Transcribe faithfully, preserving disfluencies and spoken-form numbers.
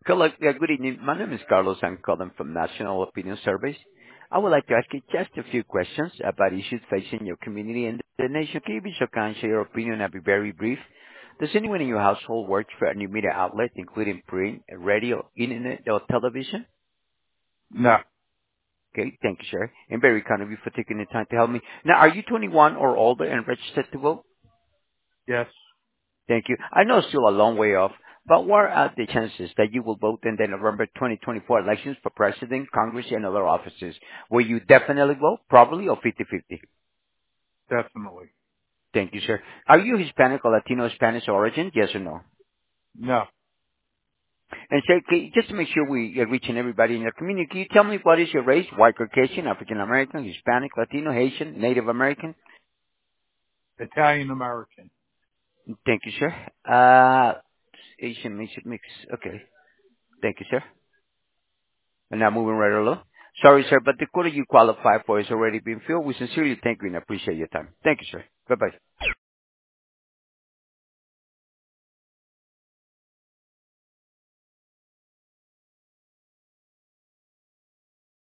Hello, uh, good evening. My name is Carlos. I'm calling from National Opinion Surveys. I would like to ask you just a few questions about issues facing your community and the nation. Can you be so kind, share your opinion, and be very brief? Does anyone in your household work for a new media outlet, including print, radio, internet, or television? No. Okay, thank you, sir. And very kind of you for taking the time to help me. Now, are you twenty-one or older and registered to vote? Yes. Thank you. I know it's still a long way off, but what are the chances that you will vote in the November twenty twenty-four elections for president, Congress, and other offices? Will you definitely vote, probably, or fifty-fifty? Definitely. Thank you, sir. Are you Hispanic or Latino Spanish origin? Yes or no? No. And sir, can you- just to make sure we are reaching everybody in your community, can you tell me what is your race? White, Caucasian, African American, Hispanic, Latino, Haitian, Native American? Italian American. Thank you, sir. Uh, Asian mix, mix. Okay. Thank you, sir. And now moving right along. Sorry, sir, but the quota you qualify for has already been filled. We sincerely thank you and appreciate your time. Thank you, sir. Bye-bye.